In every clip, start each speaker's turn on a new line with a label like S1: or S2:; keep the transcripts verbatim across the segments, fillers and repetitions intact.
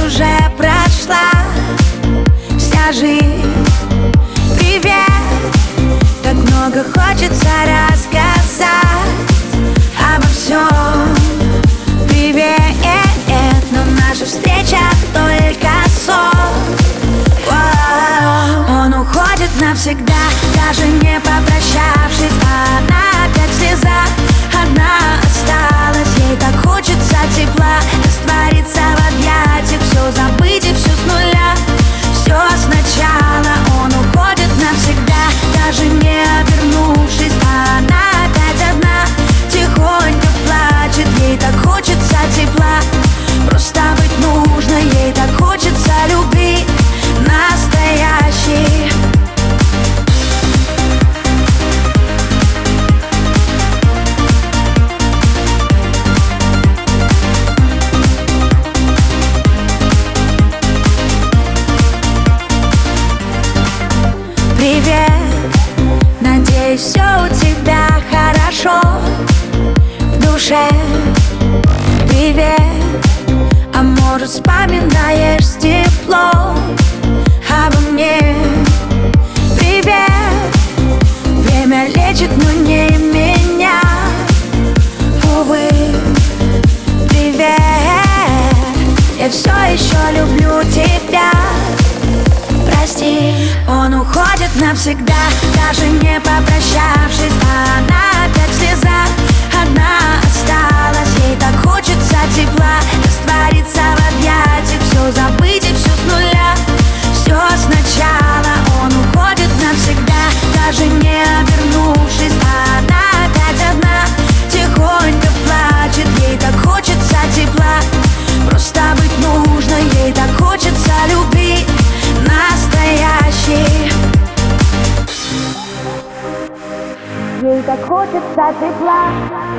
S1: уже прошла вся жизнь. Привет, так много хочется рассказать обо всем. Привет, но наша встреча только сон. Он уходит навсегда, даже не попрощавшись, а она опять в слезах одна осталась. Ей так хочется тепла, раствориться в объятиях, все забыть и все с нуля, все сначала. Он уходит навсегда, даже не обернувшись, а она опять одна, тихонько плачет. Ей так хочется тепла, просто быть нужно. Ей так хочется любви настоящей. Привет, надеюсь, все у тебя хорошо в душе. Привет, а может, вспоминаешь с теплом обо мне. Привет, время лечит, но не меня, увы. Привет, я все еще люблю тебя. Прости, он уходит навсегда, даже не попрощавшись, а она опять в слезах одна осталась. Ей так хочется тепла, раствориться в объятиях, все забыть и все с нуля, все сначала. Он уходит навсегда, даже не обернувшись, а она опять одна, тихонько плачет. Ей так хочется тепла, просто быть нужно. Ей так хочется любви настоящей. Ей так хочется тепла.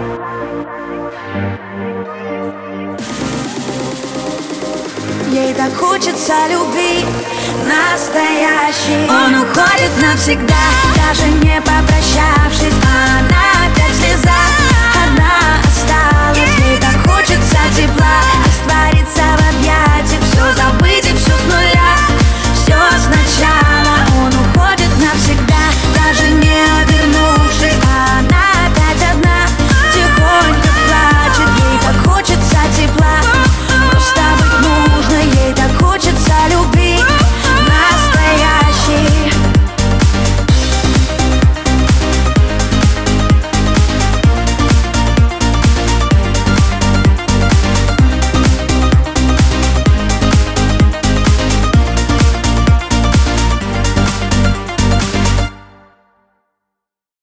S1: Ей так хочется любви настоящей. Он уходит навсегда, даже не попрощавшись, а она опять в слезах